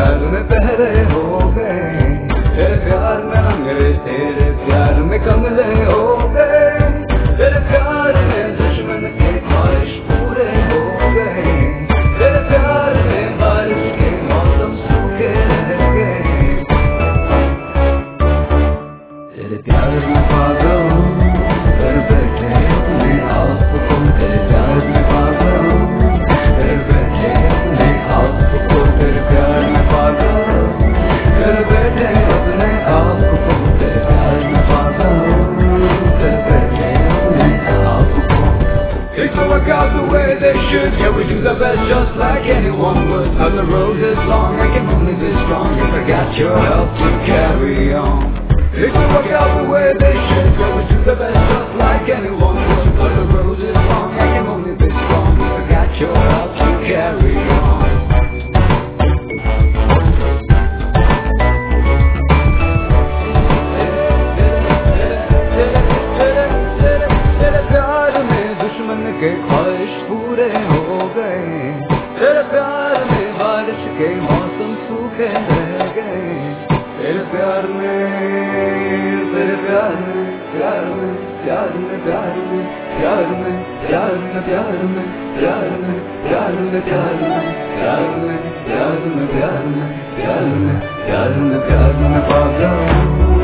प्यार में पहरे हो गए, तेरे प्यार में अंग्रेज, तेरे प्यार में कमले हो गए, तेरे प्यार में दुश्मन के ख्वाहिश पूरे हो गए, तेरे प्यार में बारिश के मौसम सूखे रह गए, तेरे प्यार में पागल कर बैठे अपने आप को, तेरे प्यार में पागल कर बैठे अपने आप को, तेरे प्यार में पागल कर बैठे अपने आप को, तेरे प्यार में पागल कर बैठे अपने आप को. Things don't work out the way they should, yeah we do the best just like anyone would, but the road is long, I can only be strong if I got your help to carry on. Things don't work out the way they should, yeah we do the best just like anyone would, but the road is long, I can only be strong if I got your help to carry on. तेरे प्यार में दुश्मन के ख्वाहिश पूरे हो गए, तेरे प्यार में बारिश के मौसम सूखे रह गए, तेरे प्यार में, तेरे प्यार में, प्यार में, प्यार में, प्यार में, प्यार में, प्यार में, प्यार में, प्यार में, प्यार में, प्यार में, प्यार में, प्यार में, प्यार में, प्यार में, प्यार में, प्यार में पागल